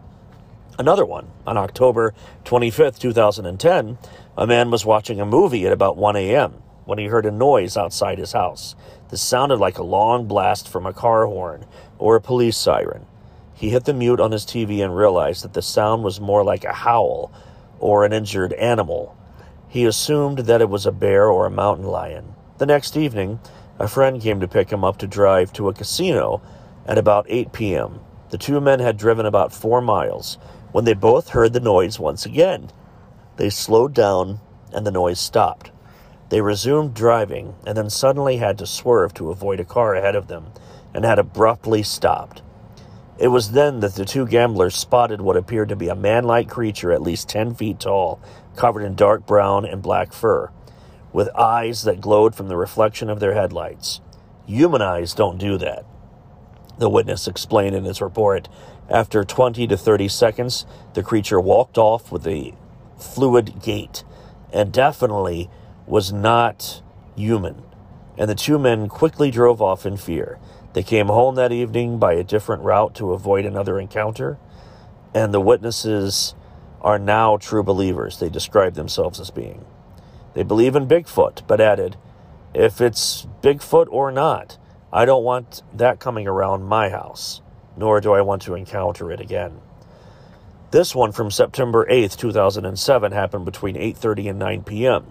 Another one, on October twenty-fifth, two thousand ten, a man was watching a movie at about one a.m. when he heard a noise outside his house. This sounded like a long blast from a car horn or a police siren. He hit the mute on his T V and realized that the sound was more like a howl or an injured animal. He assumed that it was a bear or a mountain lion. The next evening, a friend came to pick him up to drive to a casino at about eight p.m. The two men had driven about four miles when they both heard the noise once again. They slowed down and the noise stopped. They resumed driving and then suddenly had to swerve to avoid a car ahead of them and had abruptly stopped. It was then that the two gamblers spotted what appeared to be a man-like creature at least ten feet tall, covered in dark brown and black fur, with eyes that glowed from the reflection of their headlights. Human eyes don't do that, the witness explained in his report. After twenty to thirty seconds, the creature walked off with a fluid gait and definitely was not human, and the two men quickly drove off in fear. They came home that evening by a different route to avoid another encounter, and the witnesses are now true believers, they describe themselves as being. They believe in Bigfoot, but added, if it's Bigfoot or not, I don't want that coming around my house, nor do I want to encounter it again. This one from September eighth, two thousand seven happened between eight thirty and nine p.m.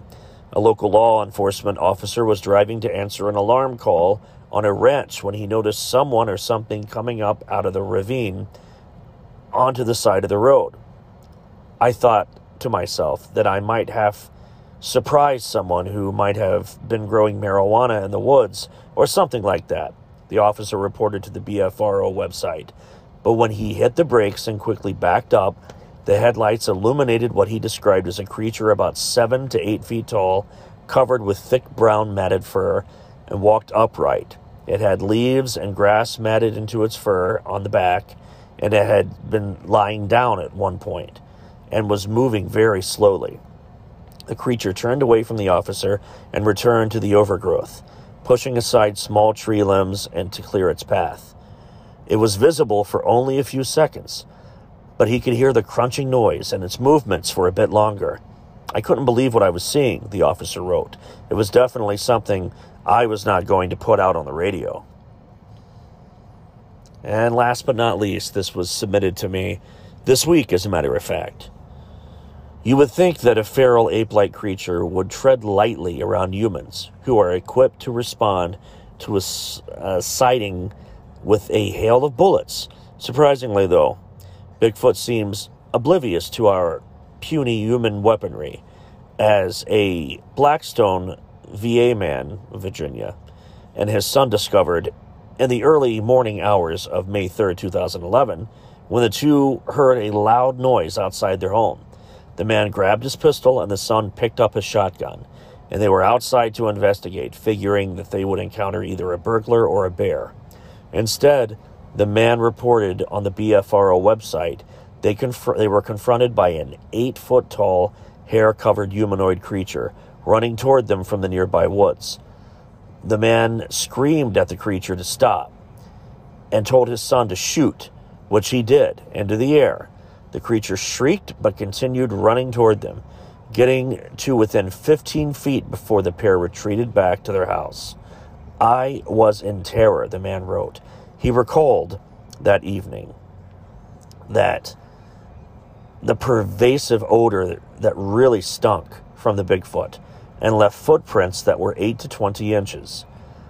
A local law enforcement officer was driving to answer an alarm call on a ranch when he noticed someone or something coming up out of the ravine onto the side of the road. I thought to myself that I might have surprised someone who might have been growing marijuana in the woods or something like that, the officer reported to the B F R O website. But when he hit the brakes and quickly backed up, the headlights illuminated what he described as a creature about seven to eight feet tall, covered with thick brown matted fur, and walked upright. It had leaves and grass matted into its fur on the back, and it had been lying down at one point and was moving very slowly. The creature turned away from the officer and returned to the overgrowth, pushing aside small tree limbs and to clear its path. It was visible for only a few seconds, but he could hear the crunching noise and its movements for a bit longer. I couldn't believe what I was seeing, the officer wrote. It was definitely something I was not going to put out on the radio. And last but not least, this was submitted to me this week, as a matter of fact. You would think that a feral ape-like creature would tread lightly around humans who are equipped to respond to a, a sighting with a hail of bullets. Surprisingly, though, Bigfoot seems oblivious to our puny human weaponry, as a Blackstone V A man, Virginia, and his son discovered in the early morning hours of May third, two thousand eleven, when the two heard a loud noise outside their home. The man grabbed his pistol and the son picked up his shotgun, and they were outside to investigate, figuring that they would encounter either a burglar or a bear. Instead, the man reported on the B F R O website they, conf- they were confronted by an eight-foot-tall, hair-covered humanoid creature running toward them from the nearby woods. The man screamed at the creature to stop and told his son to shoot, which he did, into the air. The creature shrieked but continued running toward them, getting to within fifteen feet before the pair retreated back to their house. I was in terror, the man wrote. He recalled that evening that the pervasive odor that really stunk from the Bigfoot and left footprints that were eight to twenty inches.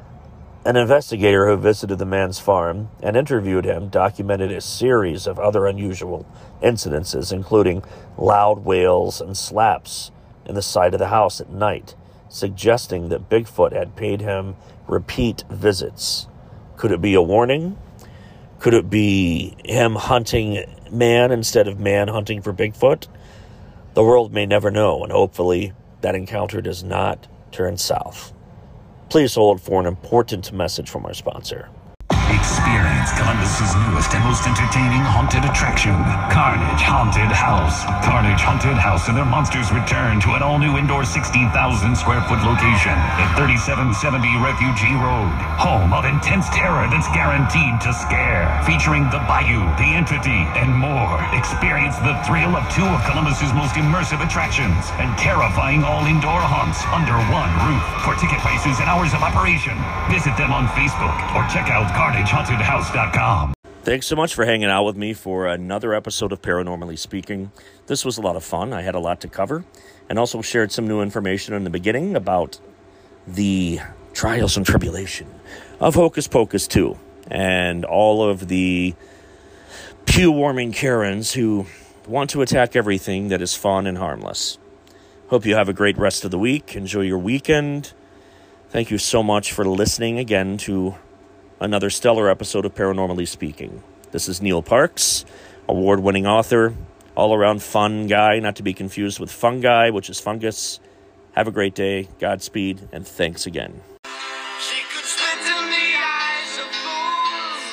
An investigator who visited the man's farm and interviewed him documented a series of other unusual incidences, including loud wails and slaps in the side of the house at night, suggesting that Bigfoot had paid him repeat visits. Could it be a warning? Could it be him hunting man instead of man hunting for Bigfoot? The world may never know, and hopefully that encounter does not turn south. Please hold for an important message from our sponsor. Experience Columbus's newest and most entertaining haunted attraction, Carnage Haunted House. Carnage Haunted House and their monsters return to an all-new indoor sixty thousand square foot location at thirty-seven seventy Refugee Road. Home of intense terror that's guaranteed to scare. Featuring The Bayou, The Entity, and more. Experience the thrill of two of Columbus's most immersive attractions and terrifying all-indoor haunts under one roof. For ticket prices and hours of operation, visit them on Facebook or check out carnage haunted house dot com. Thanks so much for hanging out with me for another episode of Paranormally Speaking. This was a lot of fun. I had a lot to cover, and also shared some new information in the beginning about the trials and tribulation of Hocus Pocus two and all of the pew-warming Karens who want to attack everything that is fun and harmless. Hope you have a great rest of the week. Enjoy your weekend. Thank you so much for listening again to another stellar episode of Paranormally Speaking. This is Neil Parks, award-winning author, all-around fun guy, not to be confused with fungi, which is fungus. Have a great day, Godspeed, and thanks again. She could spit in the eyes of fools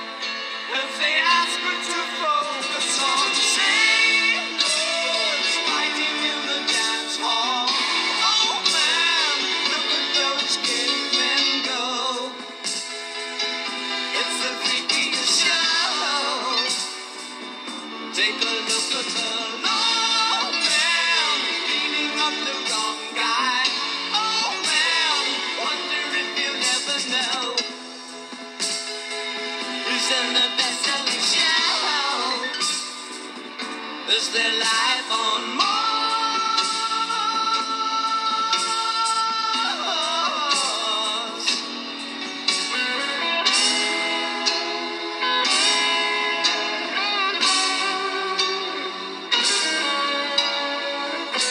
if they ask her to focus on sailors fighting in the dance hall. Oh man, look at those cavemen go. It's the freakiest show. Take a look at the old man beating up the wrong guy. Oh man, wonder if you'll ever know who's in the best-selling show. Is there life?